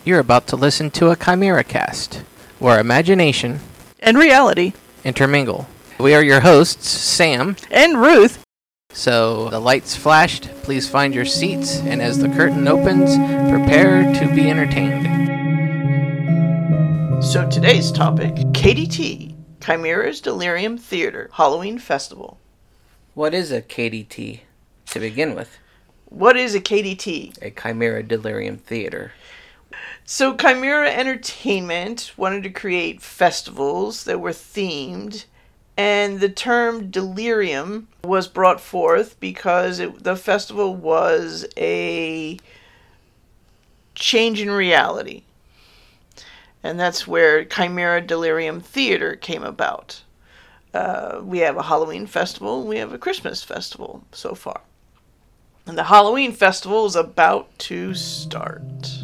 You're about to listen to a Chimera Cast, where imagination and reality intermingle. We are your hosts, Sam and Ruth. So the lights flashed, please find your seats, and as the curtain opens, prepare to be entertained. So today's topic, KDT, Chimera's Delirium Theater Halloween Festival. What is a KDT to begin with? What is a KDT? A Chimera Delirium Theater. So Chimera Entertainment wanted to create festivals that were themed, and the term delirium was brought forth because the festival was a change in reality. And that's where Chimera Delirium Theater came about. We have a Halloween festival, we have a Christmas festival so far. And the Halloween festival is about to start.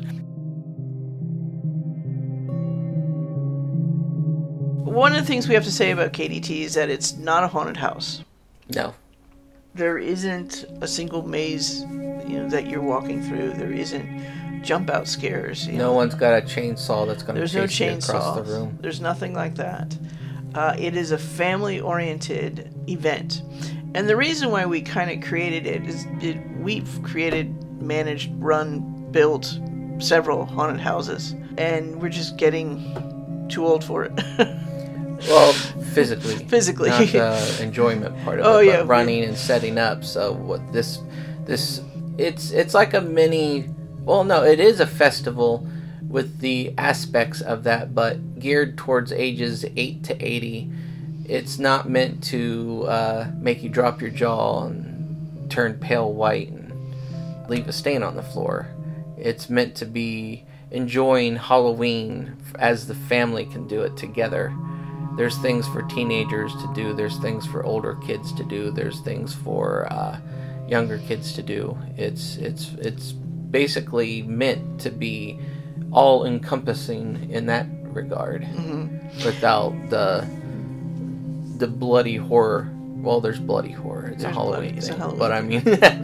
One of the things we have to say about KDT is that it's not a haunted house. No. There isn't a single maze, that you're walking through. There isn't jump out scares. No one's got a chainsaw that's going to chase you across the room. There's nothing like that. It is a family-oriented event. And the reason why we kind of created it is we've created, managed, run, built several haunted houses. And we're just getting too old for it. Well, physically. Not the enjoyment part of it, but running and setting up. So what it's like a mini, well, no, it is a festival with the aspects of that, but geared towards ages 8 to 80. It's not meant to make you drop your jaw and turn pale white and leave a stain on the floor. It's meant to be enjoying Halloween as the family can do it together. There's things for teenagers to do. There's things for older kids to do. There's things for younger kids to do. It's basically meant to be all encompassing in that regard, without the bloody horror. Well, there's bloody horror. It's a Halloween thing. But I mean,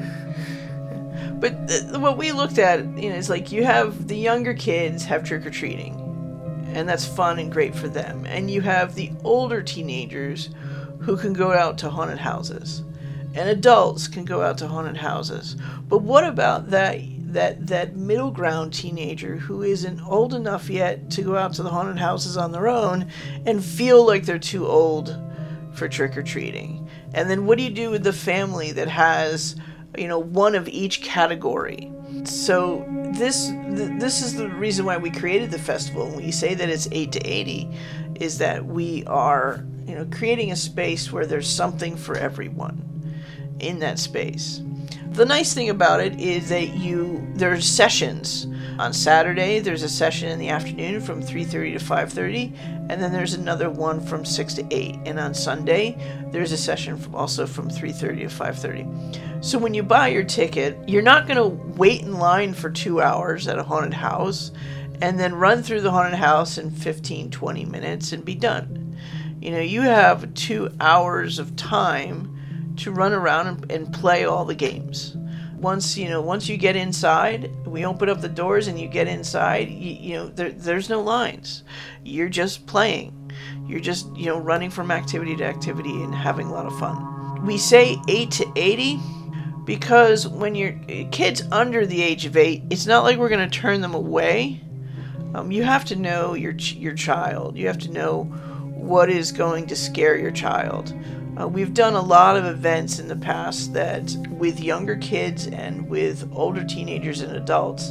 but what we looked at, is like you have the younger kids have trick or treating. And that's fun and great for them. And you have the older teenagers who can go out to haunted houses. And adults can go out to haunted houses. But what about that middle ground teenager who isn't old enough yet to go out to the haunted houses on their own and feel like they're too old for trick-or-treating? And then what do you do with the family that has, one of each category? So this is the reason why we created the festival. When we say that it's 8 to 80, is that we are creating a space where there's something for everyone in that space. The nice thing about it is that there's sessions. On Saturday, there's a session in the afternoon from 3:30 to 5:30, and then there's another one from 6 to 8. And on Sunday, there's a session also from 3:30 to 5:30. So when you buy your ticket, you're not going to wait in line for 2 hours at a haunted house and then run through the haunted house in 15, 20 minutes and be done. You have 2 hours of time to run around and play all the games. Once you get inside, we open up the doors and you get inside, there's no lines. You're just playing. You're just, running from activity to activity and having a lot of fun. We say 8 to 80 because when you're kids under the age of 8, it's not like we're going to turn them away. You have to know your child. You have to know what is going to scare your child. We've done a lot of events in the past that with younger kids and with older teenagers and adults,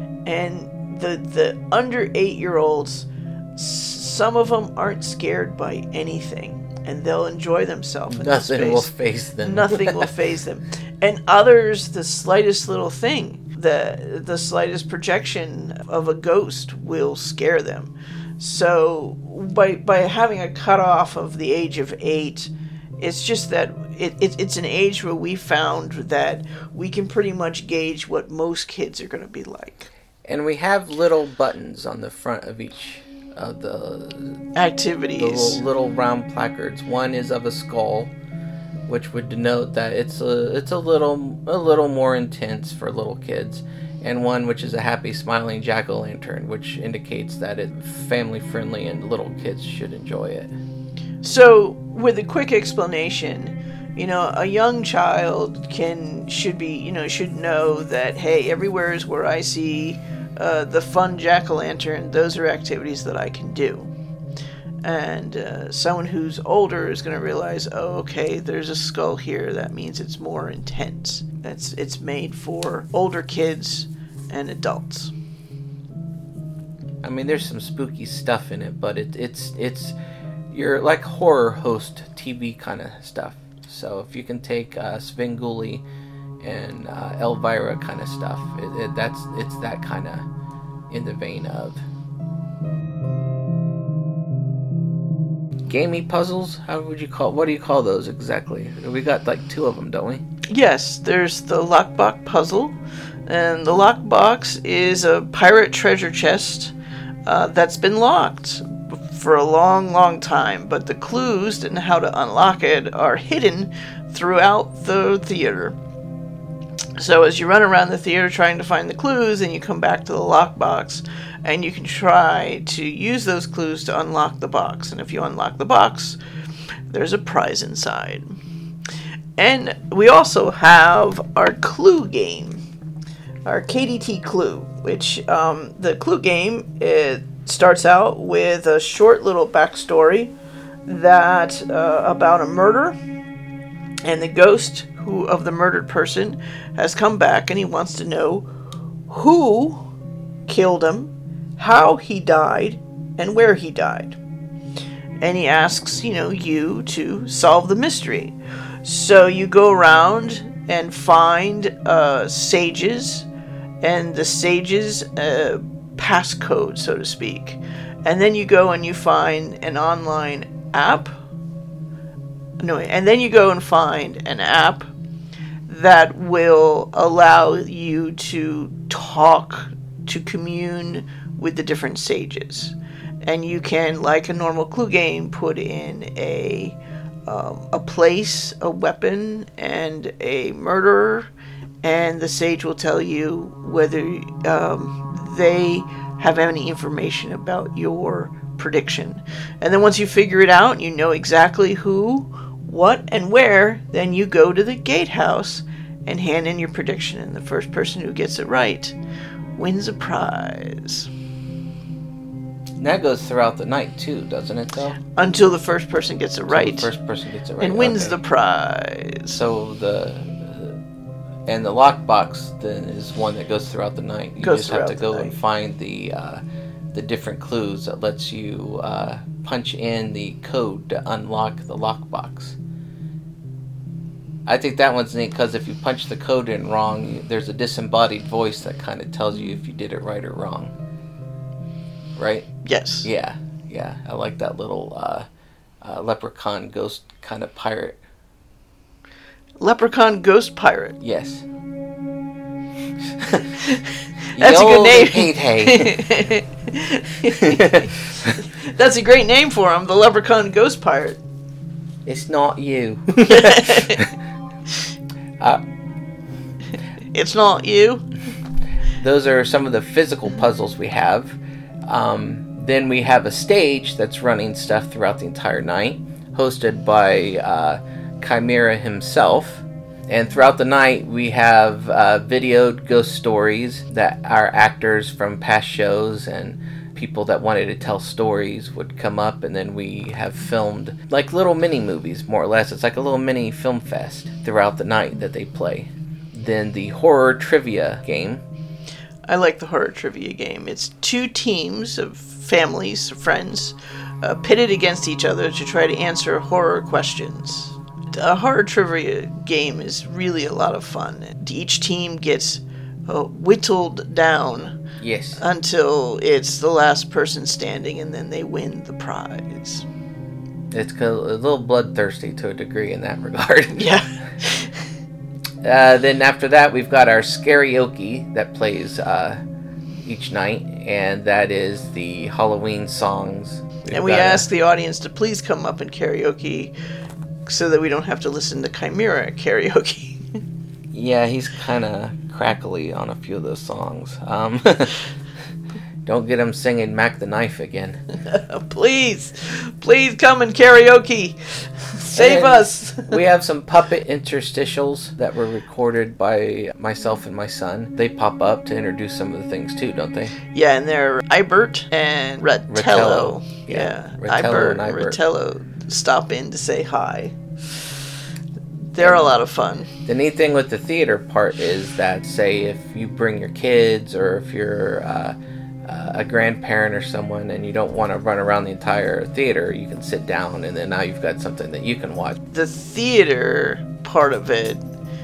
and the under 8-year-olds, some of them aren't scared by anything, and they'll enjoy themselves. Nothing will faze them. Nothing will faze them. And others, the slightest little thing, the slightest projection of a ghost will scare them. So by having a cutoff of the age of 8. It's just that it's an age where we found that we can pretty much gauge what most kids are going to be like. And we have little buttons on the front of each of the activities. The little round placards. One is of a skull, which would denote that it's a little more intense for little kids. and one which is a happy, smiling jack-o'-lantern, which indicates that it's family-friendly and little kids should enjoy it. So, with a quick explanation, a young child should know that, hey, everywhere is where I see the fun jack-o'-lantern, those are activities that I can do. And someone who's older is going to realize, oh, okay, there's a skull here. That means it's more intense. It's made for older kids and adults. I mean, there's some spooky stuff in it, but it's you're like horror host TV kind of stuff. So if you can take Svengoolie and Elvira kind of stuff, it's that kind of in the vein of. Gamey puzzles? What do you call those exactly? We got like 2 of them, don't we? Yes, there's the lockbox puzzle, and the lockbox is a pirate treasure chest that's been locked for a long, long time, but the clues and how to unlock it are hidden throughout the theater. So as you run around the theater trying to find the clues, and you come back to the lockbox, and you can try to use those clues to unlock the box. And if you unlock the box, there's a prize inside. And we also have our clue game, our KDT Clue, which the clue game, it starts out with a short little backstory that about a murder, and the ghost of the murdered person has come back, and he wants to know who killed him, how he died, and where he died. And he asks, you to solve the mystery. So you go around and find sages, and the sages' passcode, so to speak. And then you go and you find an online app. And then you go and find an app that will allow you to talk, to commune with the different sages. And you can, like a normal clue game, put in a place, a weapon, and a murderer, and the sage will tell you whether they have any information about your prediction. And then once you figure it out, you know exactly who, what, and where, then you go to the gatehouse and hand in your prediction, and the first person who gets it right wins a prize. And that goes throughout the night too, doesn't it, though? Until the first person gets it right. The first person gets it right. And wins the prize. So the lockbox then is one that goes throughout the night. You just have to go and find the different clues that lets you punch in the code to unlock the lockbox. I think that one's neat because if you punch the code in wrong, there's a disembodied voice that kind of tells you if you did it right or wrong. Right? Yes. Yeah. I like that little leprechaun ghost kind of pirate. Leprechaun ghost pirate? Yes. That's a good name. Hey. That's a great name for him, the leprechaun ghost pirate. It's not you. It's not you. Those are some of the physical puzzles we have. Then we have a stage that's running stuff throughout the entire night, hosted by Chimera himself. And throughout the night, we have videoed ghost stories that our actors from past shows and people that wanted to tell stories would come up, and then we have filmed like little mini movies, more or less. It's like a little mini film fest throughout the night that they play. Then the horror trivia game. I like the horror trivia game. It's 2 teams of families, friends, pitted against each other to try to answer horror questions. A horror trivia game is really a lot of fun. Each team gets whittled down. Yes. Until it's the last person standing, and then they win the prize. It's a little bloodthirsty to a degree in that regard. Yeah. Then after that, we've got our Scarioke that plays each night, and that is the Halloween songs. And we ask the audience to please come up and karaoke so that we don't have to listen to Chimera karaoke. Yeah, he's kind of crackly on a few of those songs. Don't get him singing Mac the Knife again. Please come and karaoke. Save us. We have some puppet interstitials that were recorded by myself and my son. They pop up to introduce some of the things too, don't they? Yeah, and they're Ibert and Ratello. Yeah, Ratello and Ibert. Ratello stop in to say hi. They're a lot of fun. The neat thing with the theater part is that, say, if you bring your kids or if you're a grandparent or someone and you don't want to run around the entire theater, you can sit down and then now you've got something that you can watch. The theater part of it,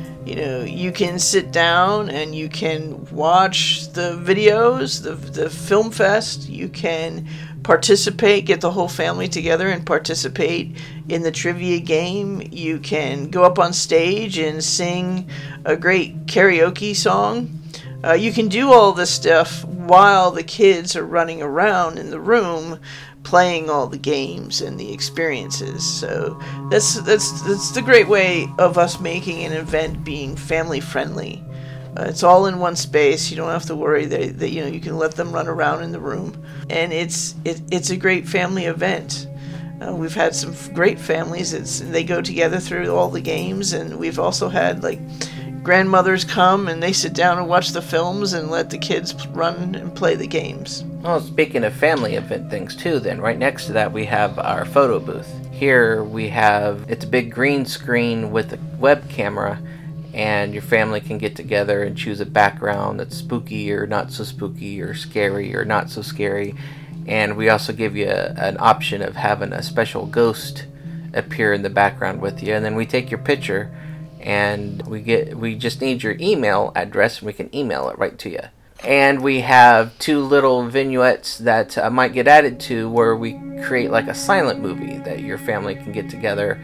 you can sit down and you can watch the videos, the film fest. You can participate, get the whole family together and participate in the trivia game. You can go up on stage and sing a great karaoke song. You can do all this stuff while the kids are running around in the room playing all the games and the experiences. So that's the great way of us making an event being family friendly. It's all in one space. You don't have to worry that you can let them run around in the room, and it's a great family event. We've had some great families. They go together through all the games, and we've also had grandmothers come and they sit down and watch the films and let the kids run and play the games. Well, speaking of family event things too, then right next to that we have our photo booth. Here it's a big green screen with a web camera, and your family can get together and choose a background that's spooky or not so spooky or scary or not so scary. And we also give you an option of having a special ghost appear in the background with you, and then we take your picture and we just need your email address and we can email it right to you. And we have 2 little vignettes that might get added to where we create like a silent movie that your family can get together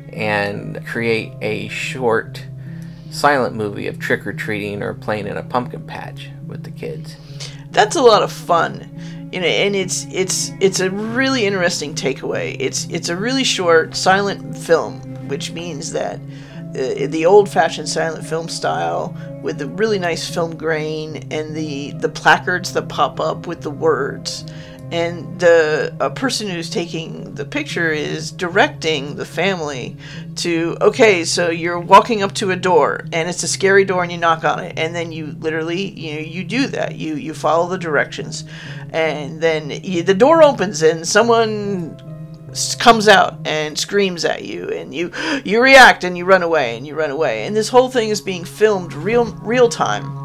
and create a short silent movie of trick-or-treating or playing in a pumpkin patch with the kids. That's a lot of fun. And it's a really interesting takeaway. It's a really short silent film, which means that the old-fashioned silent film style with the really nice film grain and the placards that pop up with the words. And a person who's taking the picture is directing the family to, okay, so you're walking up to a door and it's a scary door and you knock on it, and then you literally, you do that. You follow the directions, and then the door opens and someone comes out and screams at you, and you react and you run away. And this whole thing is being filmed real time.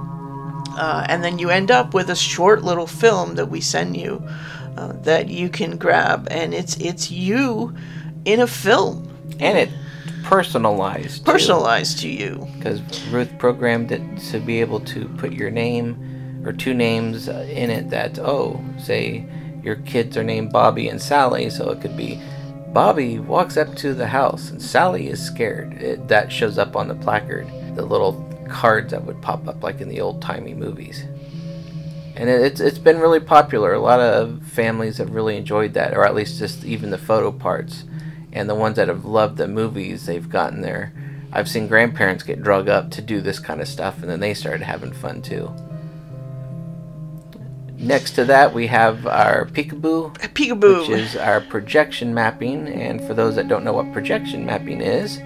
And then you end up with a short little film that we send you that you can grab, and it's you in a film. And it's personalized to you. Because Ruth programmed it to be able to put your name or 2 names in it that, say your kids are named Bobby and Sally, so it could be Bobby walks up to the house and Sally is scared. That shows up on the placard, the little cards that would pop up like in the old-timey movies. And it's been really popular. A lot of families have really enjoyed that, or at least just even the photo parts. And the ones that have loved the movies, they've gotten there. I've seen grandparents get drug up to do this kind of stuff, and then they started having fun too. Next to that, we have our Peekaboo, which is our projection mapping. And for those that don't know what projection mapping is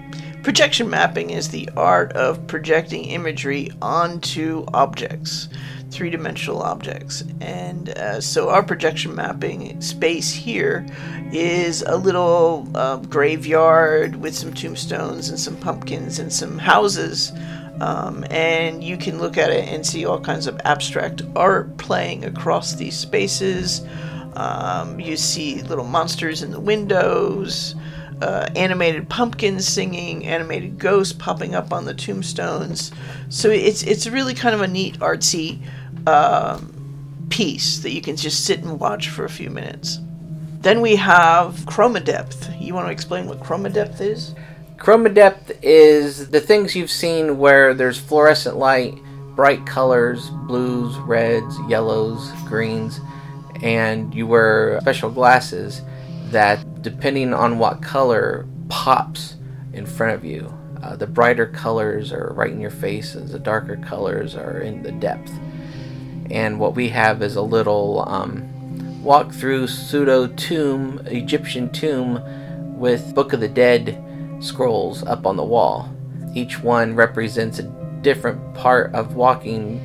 the art of projecting imagery onto objects, 3-dimensional objects. And so our projection mapping space here is a little graveyard with some tombstones and some pumpkins and some houses. And you can look at it and see all kinds of abstract art playing across these spaces. You see little monsters in the windows, animated pumpkins singing, animated ghosts popping up on the tombstones. So it's really kind of a neat artsy piece that you can just sit and watch for a few minutes. Then we have chroma depth. You want to explain what chroma depth is? Chroma depth is the things you've seen where there's fluorescent light, bright colors, blues, reds, yellows, greens, and you wear special glasses that, depending on what color pops in front of you, The brighter colors are right in your face, and the darker colors are in the depth. And what we have is a little walk-through pseudo tomb, Egyptian tomb, with Book of the Dead scrolls up on the wall. Each one represents a different part of walking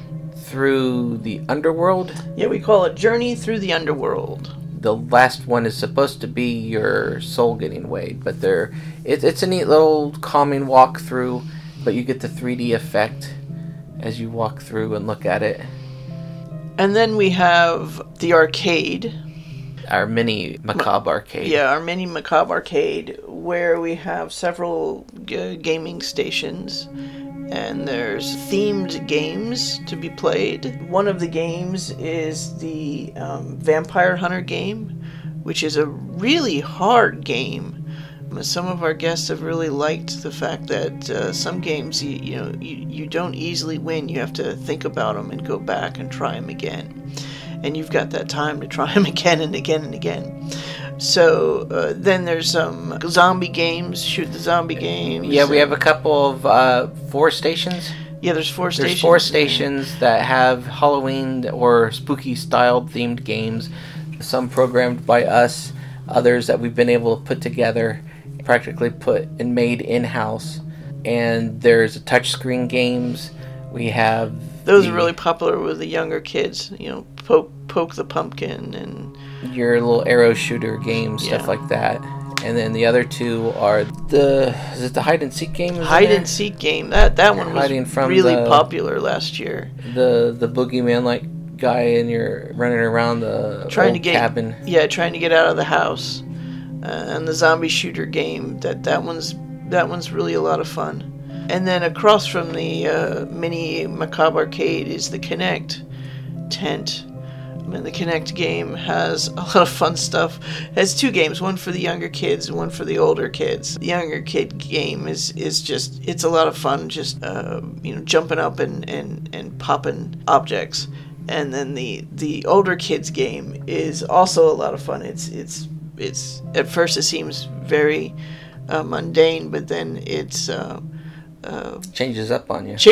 through the underworld. Yeah, we call it Journey Through the Underworld. The last one is supposed to be your soul getting weighed, but it's a neat little calming walk through, but you get the 3D effect as you walk through and look at it. And then we have the arcade. Our mini Macabre arcade. Yeah, our mini Macabre arcade, where we have several gaming stations, and there's themed games to be played. One of the games is the Vampire Hunter game, which is a really hard game. Some of our guests have really liked the fact that some games you don't easily win. You have to think about them and go back and try them again. And you've got that time to try them again and again and again. So then there's some zombie games, shoot the zombie games. Yeah, we have a couple of 4 stations. Yeah, there's 4 stations. There's 4 stations that have Halloween or spooky styled themed games. Some programmed by us, others that we've been able to put together, practically put and made in-house. And there's touchscreen games. We have those are really popular with the younger kids. Poke the pumpkin and your little arrow shooter games, stuff like that. And then the other 2 are is it the hide and seek game? Hide and seek game. That one was really popular last year. The boogeyman like guy, and you're running around the cabin. Yeah, trying to get out of the house. And the zombie shooter game. That one's really a lot of fun. And then across from the mini Macabre arcade is the Kinect tent. The Kinect game has a lot of fun stuff. It has 2 games, one for the younger kids and one for the older kids. The younger kid game is just, it's a lot of fun, just jumping up and popping objects. And then the older kids game is also a lot of fun. It's at first it seems very mundane, but then it's changes up on you,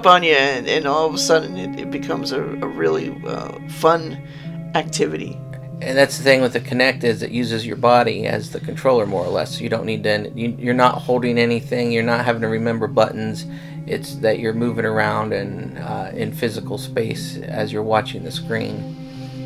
and all of a sudden it becomes a really fun activity. And that's the thing with the Kinect, is it uses your body as the controller more or less. So you don't need to, you're not holding anything, you're not having to remember buttons. It's that you're moving around and in physical space as you're watching the screen.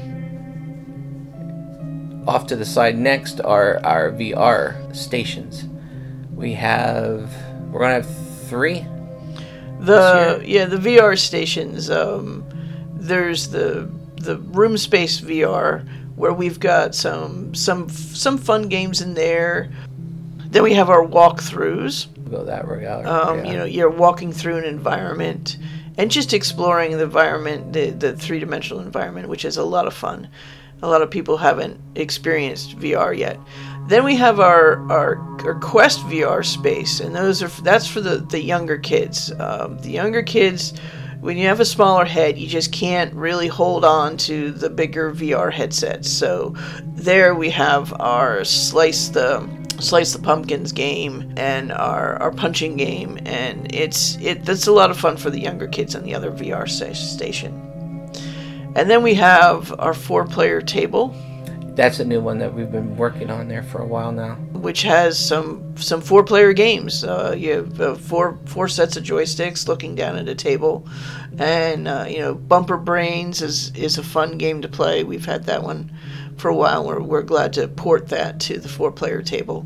Off to the side next are our VR stations. We're gonna have 3. The VR stations. There's the Room Space VR, where we've got some fun games in there. Then we have our walkthroughs. We'll go that route. You're walking through an environment and just exploring the environment, the 3-dimensional environment, which is a lot of fun. A lot of people haven't experienced VR yet. Then we have our Quest VR space, and that's for the younger kids. The younger kids, when you have a smaller head, you just can't really hold on to the bigger VR headsets. So there we have our Slice the Pumpkins game and our punching game, and that's a lot of fun for the younger kids on the other VR station. And then we have our 4-player table. That's a new one that we've been working on there for a while now. Which has some 4-player games. You have four sets of joysticks looking down at a table, and Bumper Brains is a fun game to play. We've had that one for a while. We're glad to port that to the 4-player table.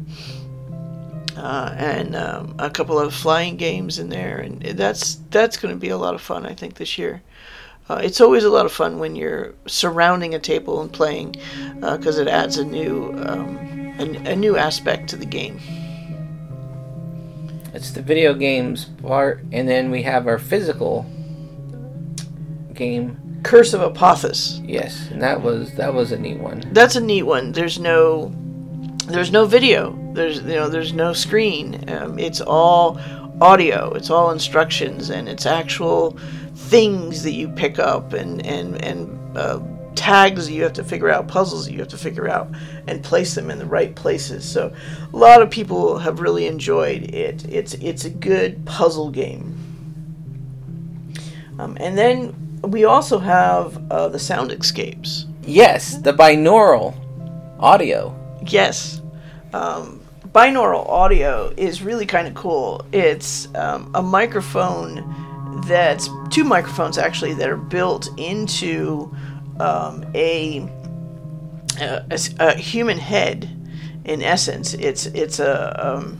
And a couple of flying games in there, and that's going to be a lot of fun, I think, this year. It's always a lot of fun when you're surrounding a table and playing, because it adds a new aspect to the game. It's the video games part, and then we have our physical game, Curse of Apophis. Yes, and that was a neat one. That's a neat one. There's no video. There's no screen. It's all audio. It's all instructions, and it's actual things that you pick up and tags that you have to figure out, puzzles that you have to figure out, and place them in the right places. So a lot of people have really enjoyed it. It's a good puzzle game. And then we also have the sound escapes. Yes, the binaural audio. Yes. Binaural audio is really kind of cool. It's a microphone that's two microphones actually that are built into a human head. In essence, it's the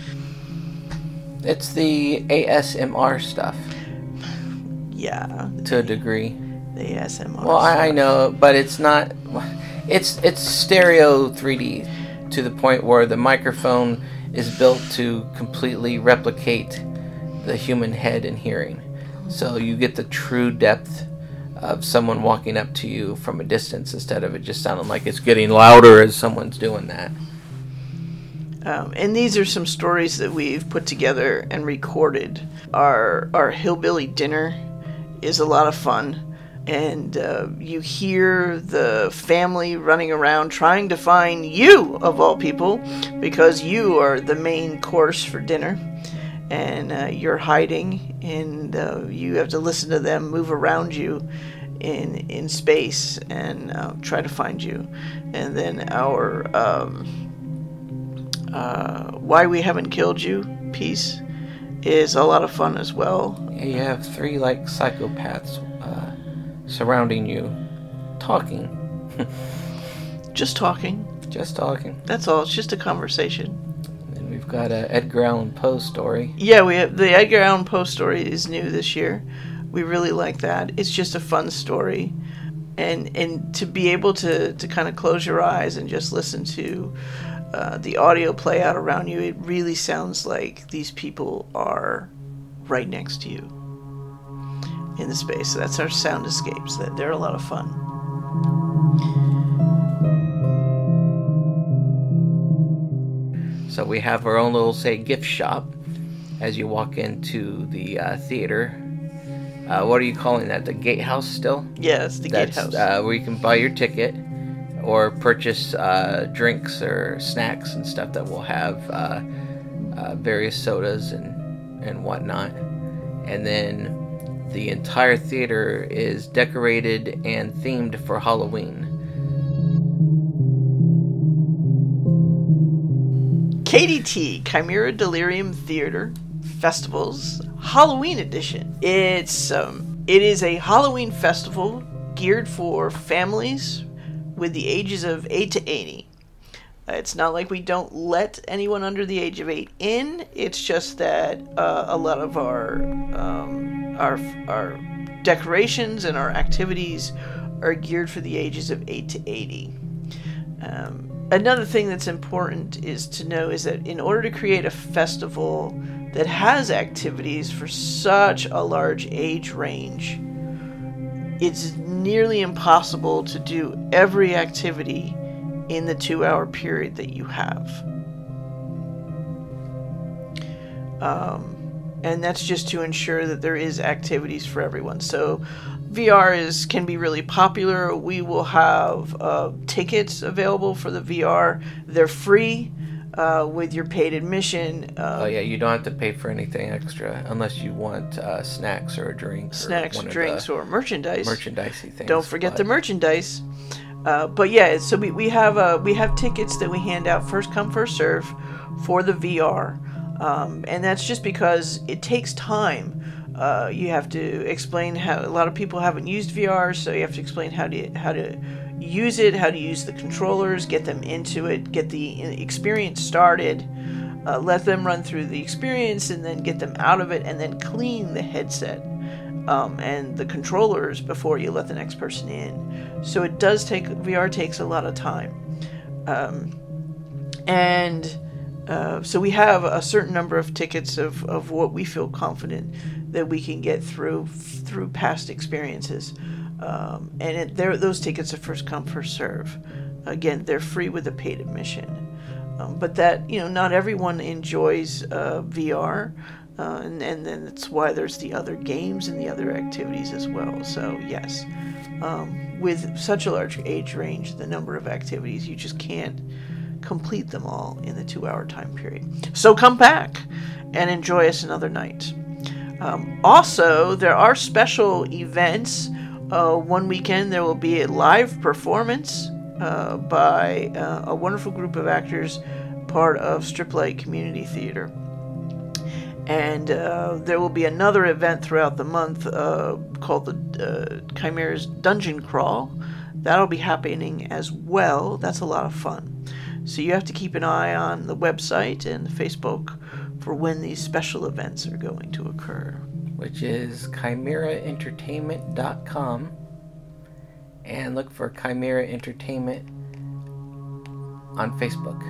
ASMR stuff. Yeah. To a degree. The ASMR. Well, I know, but it's not. It's stereo 3D to the point where the microphone is built to completely replicate the human head and hearing. So you get the true depth of someone walking up to you from a distance instead of it just sounding like it's getting louder as someone's doing that. And these are some stories that we've put together and recorded. Our hillbilly dinner is a lot of fun. And you hear the family running around trying to find you, of all people, because you are the main course for dinner. And you're hiding, and you have to listen to them move around you in space and try to find you. And then our Why We Haven't Killed You piece is a lot of fun as well. Yeah, you have 3 like psychopaths surrounding you, talking. Just talking. Just talking. That's all. It's just a conversation. And we've got a Edgar Allan Poe story. Yeah, we have the Edgar Allan Poe story is new this year. We really like that. It's just a fun story, and to be able to kind of close your eyes and just listen to the audio play out around you, it really sounds like these people are right next to you in the space. So that's our sound escapes. They're a lot of fun. So we have our own little, say, gift shop as you walk into the theater. What are you calling that? The gatehouse still? Yeah, it's the gatehouse. Where you can buy your ticket or purchase drinks or snacks and stuff that will have various sodas and whatnot. And then the entire theater is decorated and themed for Halloween. KDT, Chimera Delirium Theater Festivals Halloween Edition. It is a Halloween festival geared for families with the ages of 8 to 80. It's not like we don't let anyone under the age of 8 in. It's just that a lot of our decorations and our activities are geared for the ages of 8 to 80. Another thing that's important is to know is that in order to create a festival that has activities for such a large age range, it's nearly impossible to do every activity in the 2-hour period that you have. And that's just to ensure that there is activities for everyone. So VR can be really popular. We will have tickets available for the VR. They're free with your paid admission. You don't have to pay for anything extra unless you want snacks or a drink. Or merchandise. Merchandisey things. Don't forget the merchandise. But yeah, so we have tickets that we hand out first come first serve for the VR, and that's just because it takes time. You have to explain how a lot of people haven't used VR, so you have to explain how to use it, how to use the controllers, get them into it, get the experience started, let them run through the experience, and then get them out of it, and then clean the headset and the controllers before you let the next person in. So VR takes a lot of time, so we have a certain number of tickets of what we feel confident that we can get through past experiences. Those tickets are first come, first serve. Again, they're free with a paid admission. But that, not everyone enjoys VR. And then that's why there's the other games and the other activities as well. So yes, With such a large age range, the number of activities, you just can't complete them all in the 2-hour time period. So come back and enjoy us another night. Also, there are special events. One weekend there will be a live performance by a wonderful group of actors, part of Strip Light Community Theater. And there will be another event throughout the month called the Chimera's Dungeon Crawl. That'll be happening as well. That's a lot of fun. So you have to keep an eye on the website and the Facebook for when these special events are going to occur. Which is chimeraentertainment.com. And look for Chimera Entertainment on Facebook.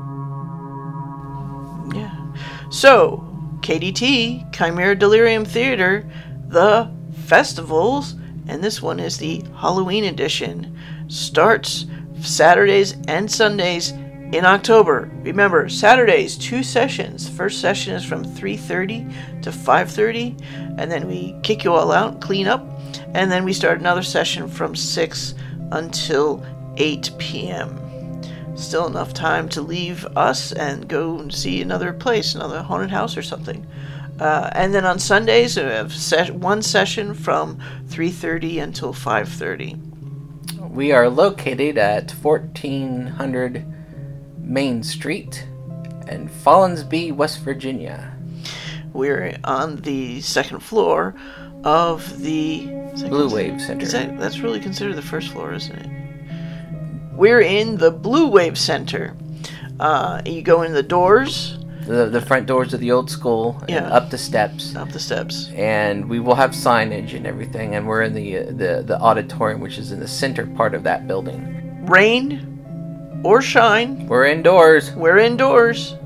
Yeah. So, KDT, Chimera Delirium Theater, the festivals, and this one is the Halloween edition, starts Saturdays and Sundays in October. Remember, Saturdays, 2 sessions. First session is from 3:30 to 5:30, and then we kick you all out, clean up, and then we start another session from 6 until 8 p.m. Still enough time to leave us and go and see another place, another haunted house or something. And then on Sundays, we have one session from 3:30 until 5:30. We are located at 1400 Main Street in Follinsby, West Virginia. We're on the second floor of the Blue Wave Center. That's really considered the first floor, isn't it? We're in the Blue Wave Center. You go in the doors. The front doors of the old school, and up the steps. Up the steps. And we will have signage and everything, and we're in the auditorium, which is in the center part of that building. Rain or shine. We're indoors. We're indoors.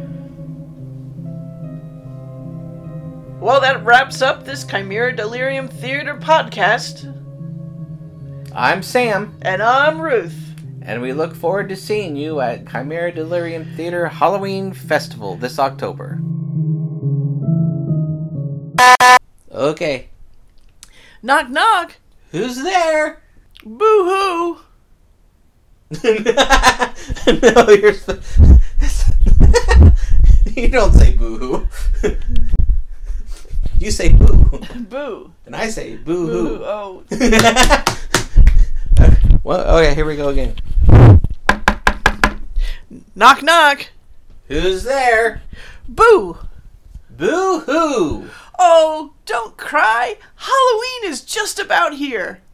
Well, that wraps up this Chimera Delirium Theater podcast. I'm Sam. And I'm Ruth. And we look forward to seeing you at Chimera Delirium Theater Halloween Festival this October. Okay. Knock, knock. Who's there? Boo-hoo. No, you don't say boo-hoo. You say boo. Boo. And I say boo-hoo. Boo. Oh. Well, okay, here we go again. Knock, knock. Who's there? Boo. Boo-hoo. Oh, don't cry. Halloween is just about here.